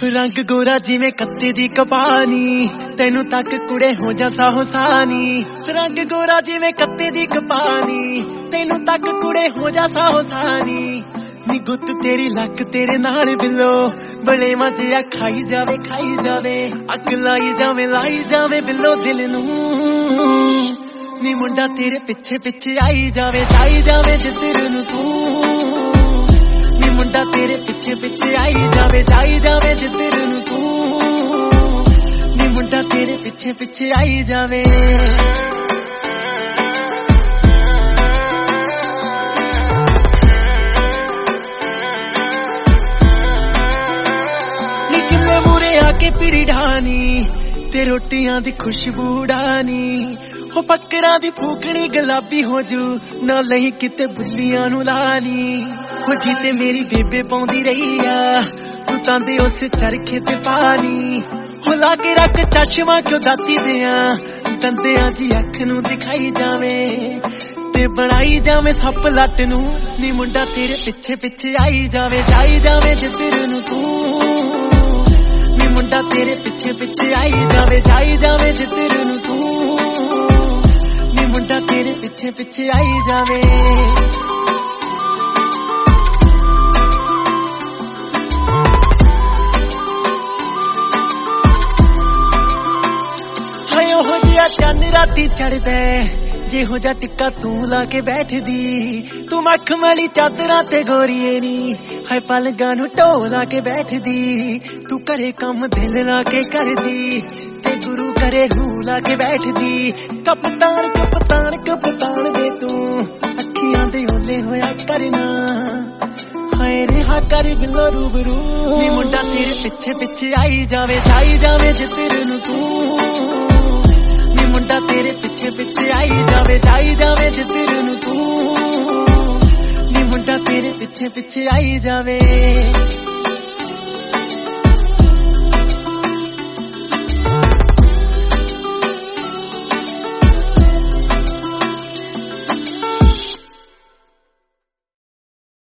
रंग गोरा जिवें कत्ते दी कपानी, तेनू तक कुड़े हो जा साहो सानी। रंग गोरा जिवें कत्ते दी कपानी, तेनू तक कुड़े हो जा साहो सानी। नी गुत्त तेरी लक तेरे नाल बिलो, बलेवां च खाई जावे अग लाई जावे बिलो दिल नू। नी मुंडा तेरे पिछे पिछे आई जावे जिधर नू तू। नी मुंडा तेरे पिछे पिछे आई जावे जिधर नू तू। नी मुंडा तेरे पिछे पिछे आई जावे। आके पीड़ी ढानी ते रोटियां दी खुशबू उड़ानी, हो पक्करां दी फूकनी गुलाबी हो जू ना लही किते बुल्लियां नू लानी। हो जी ते मेरी बेबे पाउंदी रही आ तू तां दे उस चरखे ते पानी। हो ला के रख चश्मा क्यों दाती दियां दंदियां जी अख नू दिखाई जावे ते बनाई जावे सप लट नू। नी मुंडा तेरे पिछे पिछे आई जावे जिधर नू तू। मुंडा तेरे पिछे पिछे आई जावे जिधर नू तू। नी मुंडा तेरे पिछे पिछे आई जावे। हाय हो जिया चंद राती चढ़दे जेहो जा टिक्का तू ला के बैठदी। तू मख मली चादरां ते गोरीए नी हाय पलगां नू ढोला के बैठदी। तू करे कम दिल ला के करदी ते गुरु करे रूह ला के बैठदी। कपतान दे तू अखियां दे ओले होया करना हाय रेहा कर बिलो रूबरू। नी मुंडा तेरे पिछे पिछे आई जावे जिधर नू तू। नी मुंडा तेरे पिछे पिछे आई जावे जिधर नू तू। नी मुंडा तेरे पिछे पिछे आई जावे।